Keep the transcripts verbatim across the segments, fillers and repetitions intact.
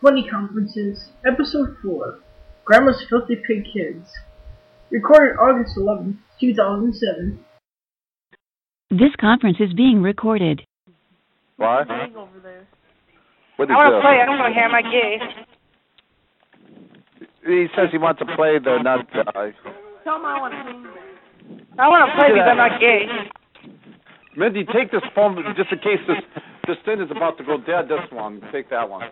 Funny Conferences, Episode four, Grandma's Filthy Pig Kids. Recorded August eleventh, two thousand seven. This conference is being recorded. What? Over there. What is I want to this? play. I don't want to hear my gay. He says he wants to play the not. Uh, Tell him I want to play. I want to play because I'm not gay. Mindy, take this phone just in case this this thing is about to go dead. This one, take that one.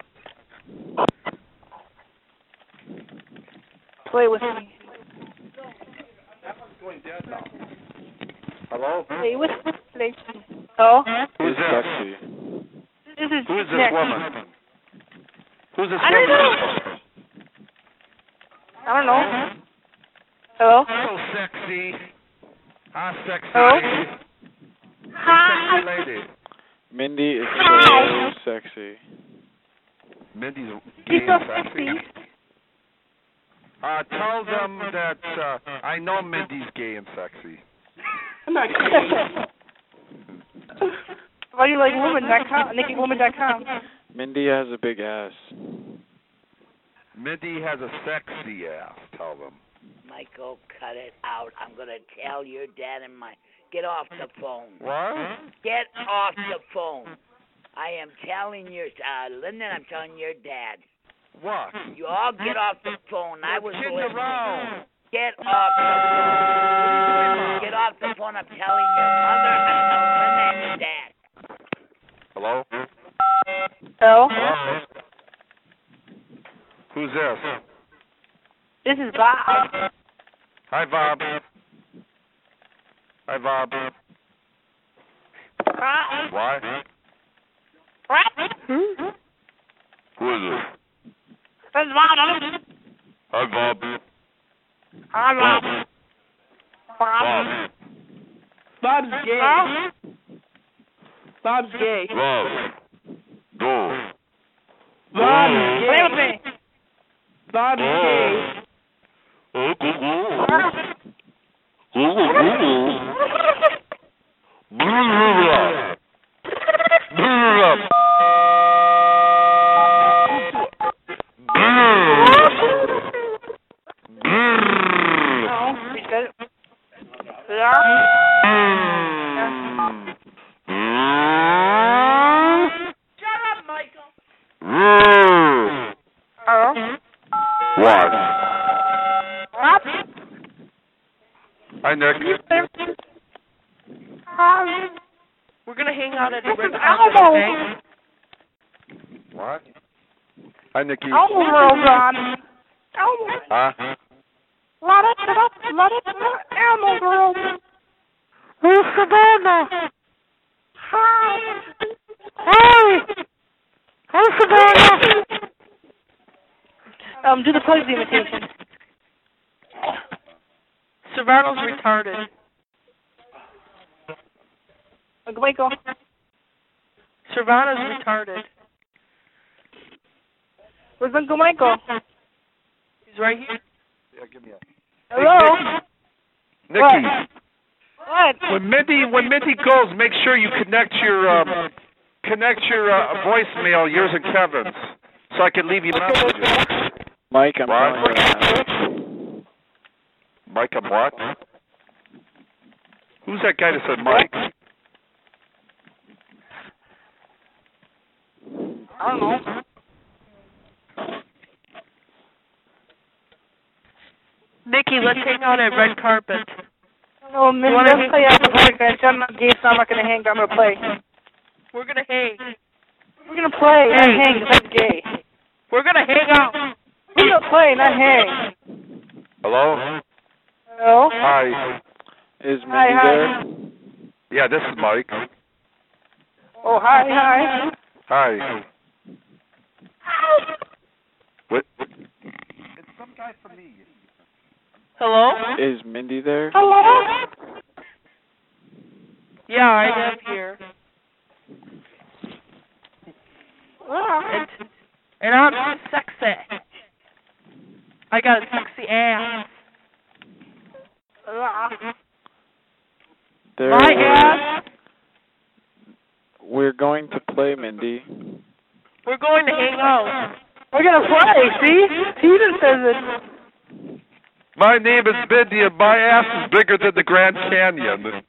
Play with me. That one's going dead now. Hello? Play with me. Play. Oh? Who's sexy? This is Who is this Nick. woman? Who's this I don't woman? know. I don't know. Hello? So sexy. Hi, sexy Hello? lady. Hi. Sexy lady. Mindy is Hi. so sexy. Mindy's gay She's so and sexy. sexy. Uh, tell them that uh, I know Mindy's gay and sexy. I'm not gay. Why do you like woman dot com? Naked woman dot com. Mindy has a big ass. Mindy has a sexy ass, tell them. Michael, cut it out. I'm going to tell your dad and my... Get off the phone. What? Get off the phone. I am telling your... Uh, Lyndon, I'm telling your dad. What? You all get off the phone. I was kidding listening. around. Get off the phone. Get off the phone. I'm telling your mother. I'm telling Lyndon and your dad. Hello? Hello? Hello? Who's this? This is Bob. Hi, Bob. Hi, Bob. Hi. What? What? Hmm? Who is this? This is Bob. Hi, Bob. Hi, Bob. Bob. Bob. Bob's gay. Bob's gay. Bob. Go. Bob is gay. Play with me. Bob's gay. Oh, go, go. Go, go, go. Brrrr. Brrrr. No, he said it. Yeah. Shut up, Michael. Hello? What? What? Hi, Nick. Um, We're gonna hang out at the this red is carpet, Elmo. okay? What? Hi, Nicky. Elmo girl's on. Elmo. Huh? Let it, let it, let it, Elmo girl. Who's Savannah? Hi. Hey. Hey, Savannah. Um, do the Pugsley imitation. Serrano's retarded. Uncle Michael. Serrano's retarded. Where's Uncle Michael? He's right here. Yeah, give me a... Hello? Nicky. What? When Mindy, when Mindy goes, make sure you connect your, um, connect your uh, voicemail, yours and Kevin's, so I can leave you messages. Mike, I'm What? calling you a message. Mike, I'm what? Who's that guy that said Mike? I don't know. Nikki, let's hang out at red carpet. No, man, wanna let's play out the podcast. I'm not gay, so I'm not going to hang. I'm going to play. We're gonna hang. We're going to play, not Hey. hang. That's gay. We're gonna hang out. We're going to play, not hang. Hello? Hello? Hi. Is Mindy Hi, hi. there? Yeah, this is Mike. Oh, hi, hi. Hi. What? It's some guy from me. Hello? Is Mindy there? Hello? Yeah, I live here. Ah. And, and I'm sexy. I got a sexy ass. Ah. There My we're, ass. we're going to play, Mindy. We're going to hang out. We're gonna play, see? Steven says it. My name is Mindy, and my ass is bigger than the Grand Canyon.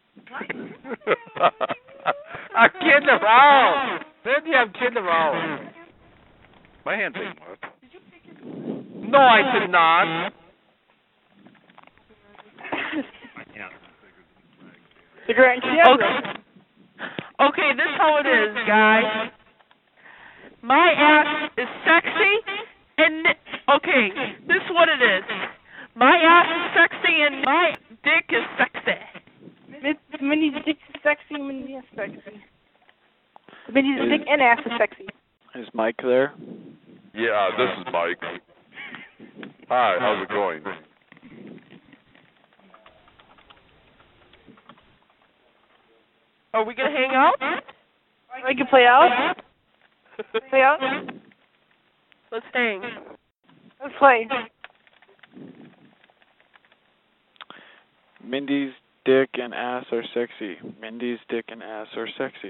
I'm kidding around. Mindy, I'm kidding around. My hands ain't wet. No, I did not. The Grand Canyon. Okay. Okay, this is how it is, guys. My ass is sexy, and okay, this is what it is. My ass is sexy, and my dick is sexy. Mindy's dick is sexy. Mindy's ass is sexy. Mindy's dick and ass is sexy. Is Mike there? Yeah, this is Mike. Hi, how's it going? Are we gonna hang out? I can play out. Play out. Let's hang. Let's play. Mindy's dick and ass are sexy. Mindy's dick and ass are sexy.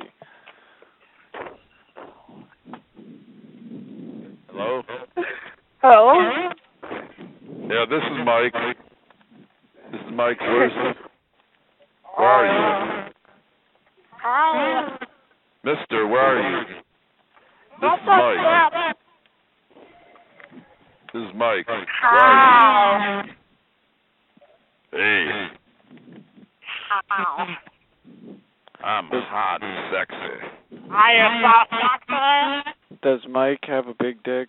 Hello? Hello? Yeah, this is Mike. This is Mike. Where's Where are you? Mister, where are you? This is Mike. This is Mike. Where are you? Hey. I'm hot and sexy. Does Mike have a big dick?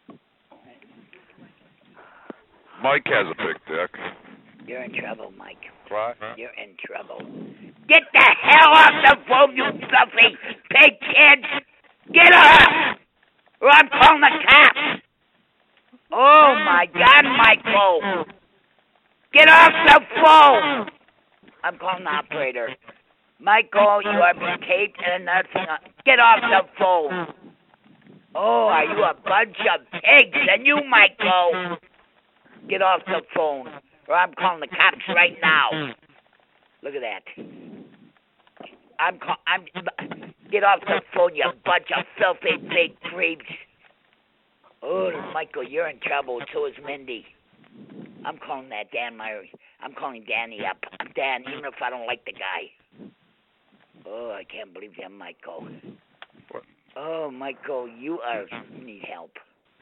Mike has a big dick. You're in trouble, Mike. What? You're in trouble. Get the hell off the phone, you fluffy pig kids! Get off! Or I'm calling the cops! Oh my God, Michael! Get off the phone! I'm calling the operator. Michael, you are being taped and another thing. Get off the phone! Oh, are you a bunch of pigs? And you, Michael! Get off the phone, or I'm calling the cops right now. Look at that. I'm call. I'm. Get off the phone, you bunch of filthy big creeps. Oh, Michael, you're in trouble. So is Mindy. I'm calling that Dan Myrie. I'm calling Danny up. Dan, even if I don't like the guy. Oh, I can't believe that, Michael. What? Oh, Michael, you are you need help.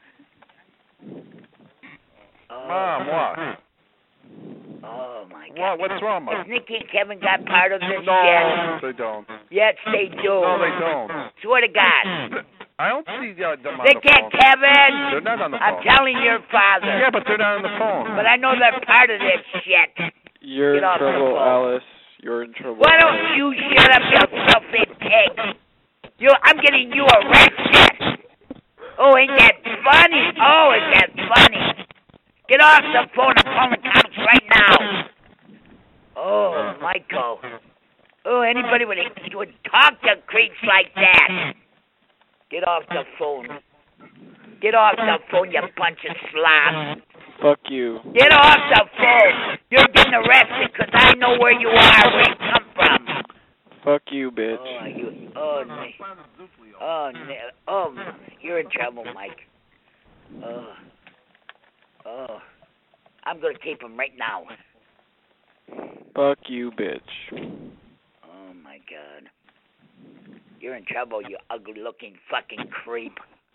Oh. Mom, what? Oh my God! What? What's wrong, Mom? Has Nikki and Kevin got part of this No, yet? they don't. Yes, they do. No, they don't. Swear to God. I don't see uh, them on Nick the phone. and Kevin. They're not on the I'm phone. telling your father. Yeah, but they're not on the phone. But I know they're part of this shit. You're Get in off the trouble, phone. Alice. You're in trouble. Why don't Alice. you shut up, you filthy pig? You, I'm getting you arrested. Oh, ain't that funny? Oh, is that funny? Get off the phone. I'm calling the cops right now. Oh, Michael. Oh, anybody would, would talk to creeps like that. Get off the phone. Get off the phone, you bunch of slobs. Fuck you. Get off the phone. You're getting arrested because I know where you are, where you come from. Fuck you, bitch. Oh, you. Oh, no. Oh, no. Oh, you're in trouble, Mike. Oh. Oh. I'm going to tape him right now. Fuck you, bitch. Oh, my God. You're in trouble, you ugly-looking fucking creep.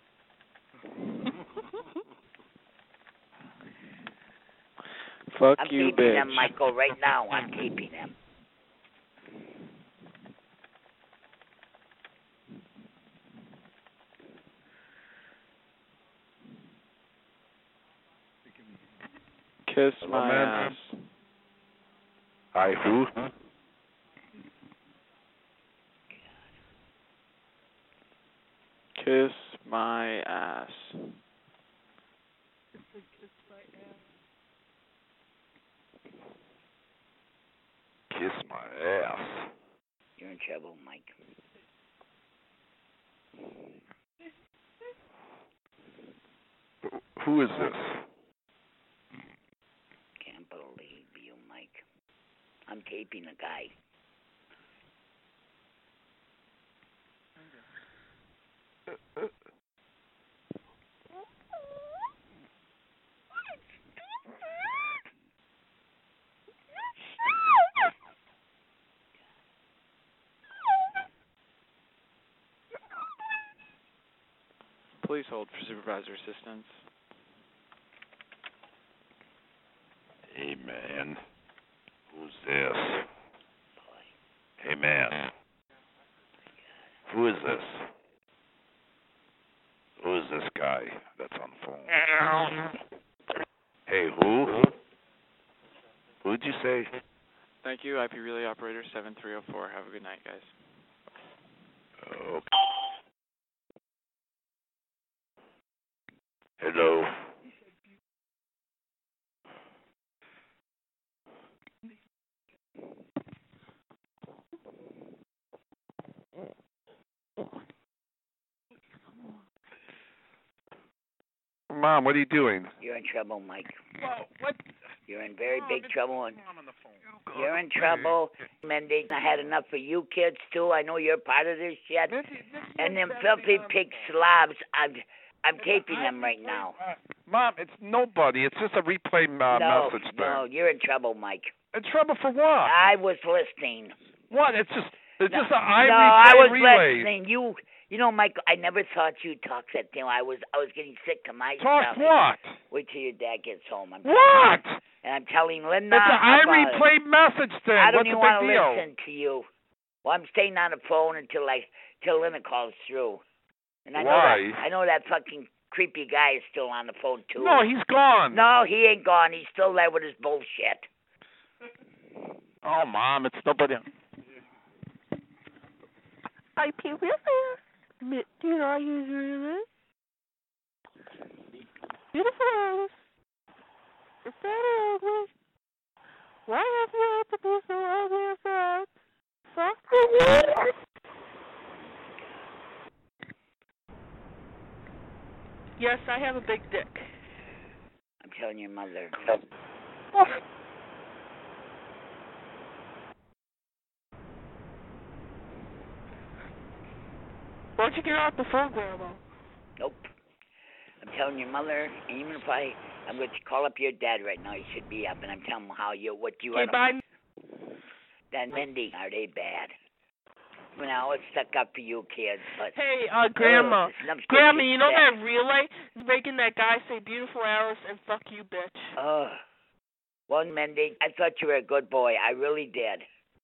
Fuck I'm you, taping bitch. him, Michael, right now. I'm taping him. Kiss Hello, my man. ass. Hi, who? Kiss my ass. Kiss my ass. You're in trouble, Mike. Who is this? Can't believe you, Mike. I'm taping a guy. Please hold for supervisor assistance. Hey, man. Who's this? Hey, man. Who is this? Who is this guy that's on the phone? Hey, who? Who'd you say? Thank you, I P Relay Operator seven three zero four. Have a good night, guys. Oh. Hello. Mom, what are you doing? You're in trouble, Mike. Whoa, what? You're in very Mom, big it's trouble. And Mom on the phone. you're in trouble, Mindy. I had enough of you kids, too. I know you're part of this shit. And them filthy pig slobs, I'm, I'm taping them right now. Uh, Mom, it's nobody. It's just a replay uh, no, message thing. no, you're in trouble, Mike. In trouble for what? I was listening. What? It's just, it's no, just an I no, replay I was relay. listening. You, you know, Mike, I never thought you'd talk that thing. I was, I was getting sick to my Talk stomach. what? Wait till your dad gets home. I'm What? Telling, and I'm telling Linda. It's an I about replay it. message thing. I don't What's even the want big to deal? listen to you. Well, I'm staying on the phone until I, till Linda calls through. And I know Why? that I know that fucking creepy guy is still on the phone too. No, he's gone. No, he ain't gone. He's still there with his bullshit. Oh, Mom, it's nobody. I P Relay. Do you know I use Relay? Beautiful Alice. Is that ugly? Why have you had to be so ugly as that? Fuck you. Yes, I have a big dick. I'm telling your mother. Why don't you get off the phone, Grandma? Nope. I'm telling your mother, even if I, I'm going to call up your dad right now. He should be up, and I'm telling him how you, what you Okay, are. bye. Then Mindy, are they bad? Now it's stuck up for you kids, but. Hey, uh, Grandma. Oh, Grandma, you know that relay making that guy say "beautiful Alice" and "fuck you, bitch." Oh, well, Mindy, I thought you were a good boy. I really did.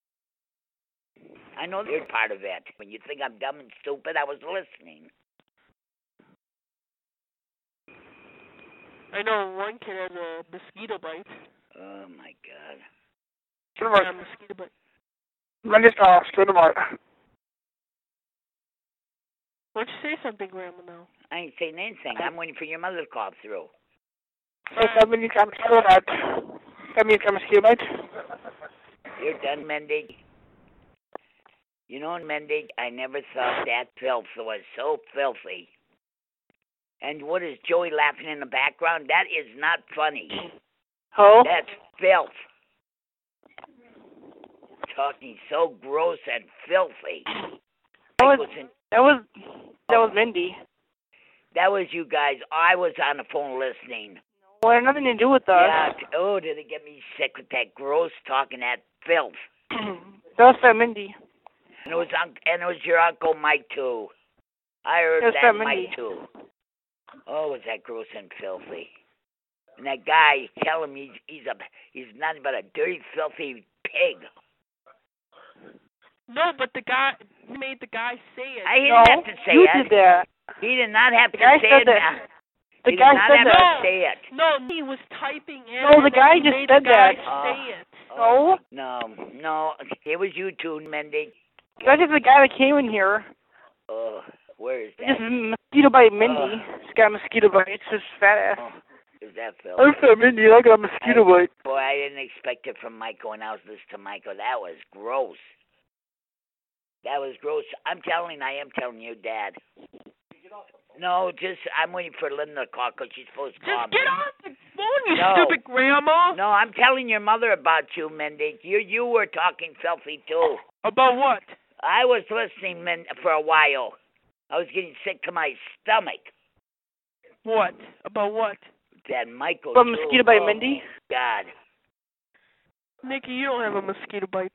I know you're part of it. When you think I'm dumb and stupid, I was listening. I know one kid has a mosquito bite. Oh my God. Yeah, a mosquito bite. Monday, uh, straight tomorrow. Why don't you say something, Grandma, now? I ain't saying anything. I'm waiting for your mother to call through. Hey, how many times have you had? How many times have you had? You're done, Mindy. You know, Mindy, I never thought that filth was so filthy. And what is Joey laughing in the background? That is not funny. Oh? That's filth. Talking so gross and filthy. That was, was in, that was, that was Mindy. that was you guys. I was on the phone listening. Well, it had nothing to do with us. Yeah, oh, did it get me sick with that gross talking, that filth. That was that Mindy. And it was un- and it was your Uncle Mike, too. I heard That's that that Mike, Mindy. too. Oh, was that gross and filthy. And that guy, tell him he's, he's, a, he's nothing but a dirty, filthy pig. No, but the guy made the guy say it. I didn't No, have to say you it. did that. He did not have The to guy say said it. that. The he guy did not said have that. to say it. No, he was typing in. No, the and guy then he just made said the guy that. say it. Oh, No. no, no. It was you two, Mindy. That's just the guy that came in here. Oh, where is This that? is mosquito bite Mindy. Uh. This guy mosquito bite. It's just fat ass. Oh, is that Phil? I'm fat Mindy. I got a mosquito bite. Boy, I didn't expect it from Michael when I was listening to Michael. That was gross. That was gross. I'm telling, I am telling you, Dad. No, just, I'm waiting for Linda to call because she's supposed to call Just get me. off the phone, you No. stupid grandma. No, I'm telling your mother about you, Mindy. You you were talking filthy, too. About what? I was listening Min- for a while. I was getting sick to my stomach. What? About what? That Michael, About too. mosquito bite Oh, Mindy? God. Nikki, you don't have a mosquito bite.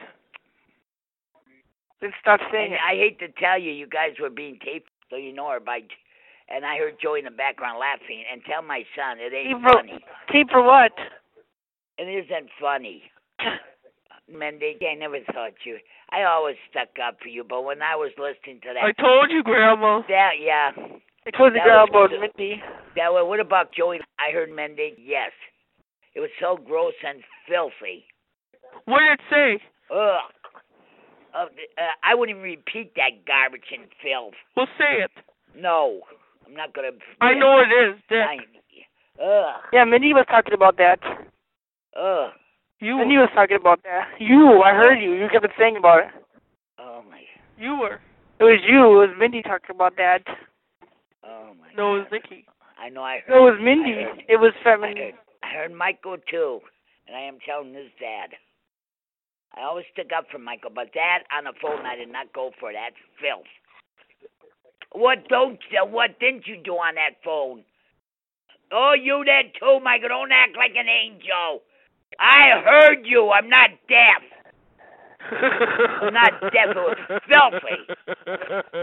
Then stop saying And it. I hate to tell you, you guys were being taped, so you know her by and I heard Joey in the background laughing, and tell my son it ain't Tape for, funny. tape for what? It isn't funny. Mendy, I never thought you. I always stuck up for you, but when I was listening to that, I told you, Grandma. that yeah, I told you, that Grandma, was- about Mindy. that way. What about Joey? I heard Mendy. Yes, it was so gross and filthy. What did it say? Ugh. Uh, uh, I wouldn't even repeat that garbage and filth. Well, say it. No, I'm not gonna. I know what it is, Dick. I, ugh. Yeah, Mindy was talking about that. Ugh. You. Mindy was talking about that. You, I heard you. You kept saying about it. Oh my. You were. It was you. It was Mindy talking about that. Oh my. No, it was Nikki. I know. I heard. No, it was Mindy. I heard, It was I feminine. heard, I heard Michael too, and I am telling his dad. I always stick up for Michael, but that on the phone I did not go for. That's filth. What don't you? What didn't you do on that phone? Oh, you did too, Michael. Don't act like an angel. I heard you. I'm not deaf. I'm not deaf. It was filthy.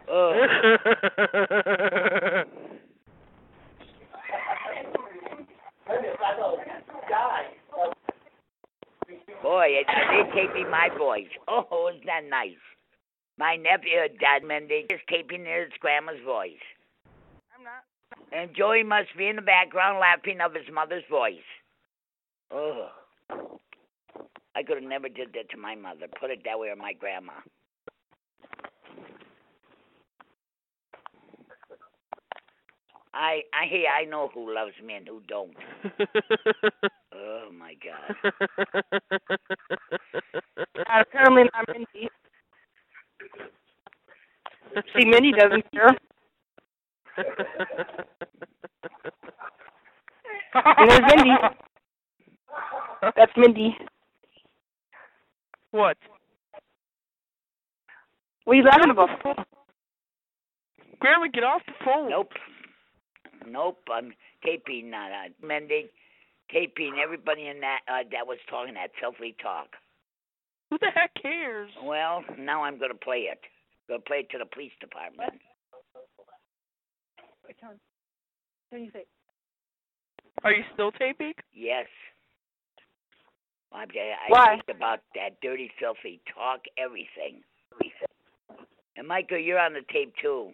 Boy, it, they're taping my voice. Oh, isn't that nice? My nephew, Dad Mendy, is taping his grandma's voice. I'm not. And Joey must be in the background laughing of his mother's voice. Oh, I could have never did that to my mother. Put it that way, or my grandma. I, I, hey, I know who loves me and who don't. Oh my God. Uh, apparently not Mindy. See, Mindy doesn't care. And there's Mindy. That's Mindy. What? What are you laughing about? Grandma, get off the phone. Nope. Nope. I'm taping, uh, uh, Mendy, taping everybody in that uh, that was talking that filthy talk. Who the heck cares? Well, now I'm going to play it. Going to play it to the police department. What do you think? Are you still taping? Yes. I, I Why? think about that dirty, filthy talk, everything. And Michael, you're on the tape too.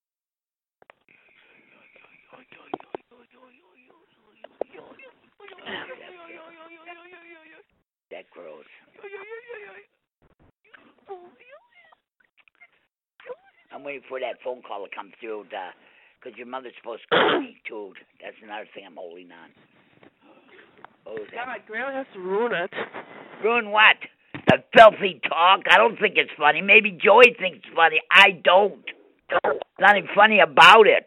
That gross. I'm waiting for that phone call to come through, because your mother's supposed to call me too. That's another thing I'm holding on. Oh, that... God, Grandma has to ruin it. Ruin what? The filthy talk? I don't think it's funny. Maybe Joey thinks it's funny. I don't. There's nothing funny about it.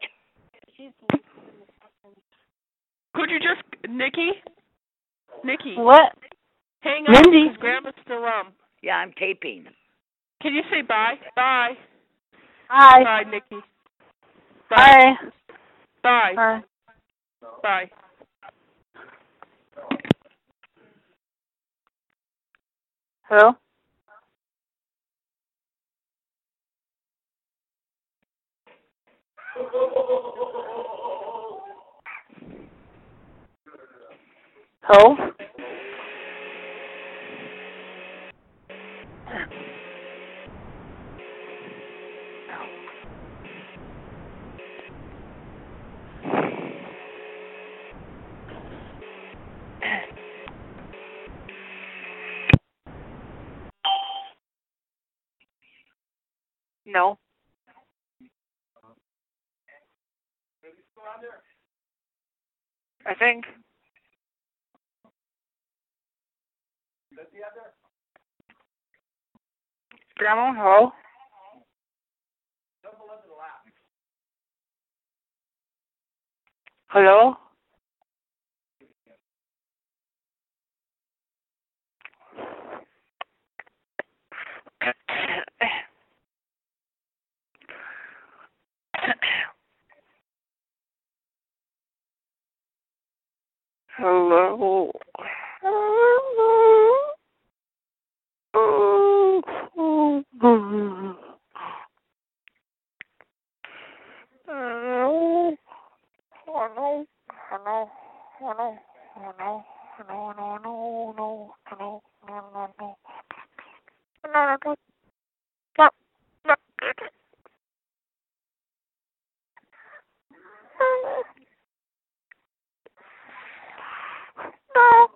Could you just, Nikki? Nikki. What? Hang on, Mindy? because Grandma's still on. Yeah, I'm taping. Can you say bye? Bye. Hi. Bye, Nikki. Bye. Bye. Bye. Bye. Hello? Hello? No. I think. Grandma, hello? Hello? Hello? Hello? I know, I know, I know, I know, I know, I know, I know, I know, I know, I know, I know, I know, I know. No, no. No.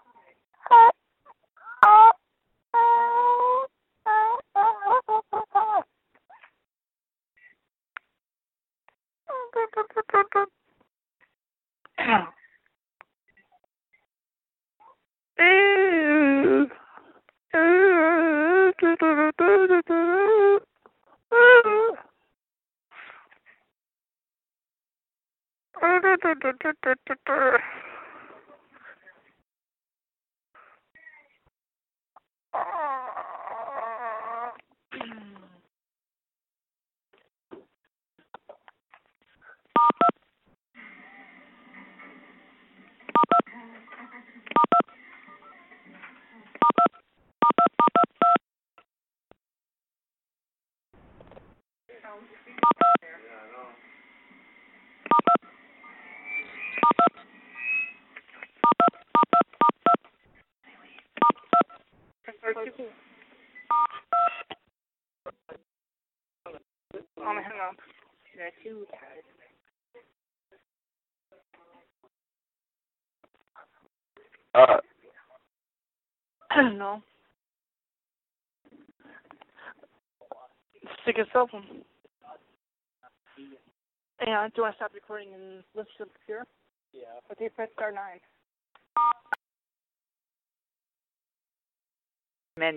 Um, hang on. There are two tabs. Uh. No. Stick a cell phone. Yeah, do I stop recording and listen to the computer? Yeah. Okay, press star nine. Men.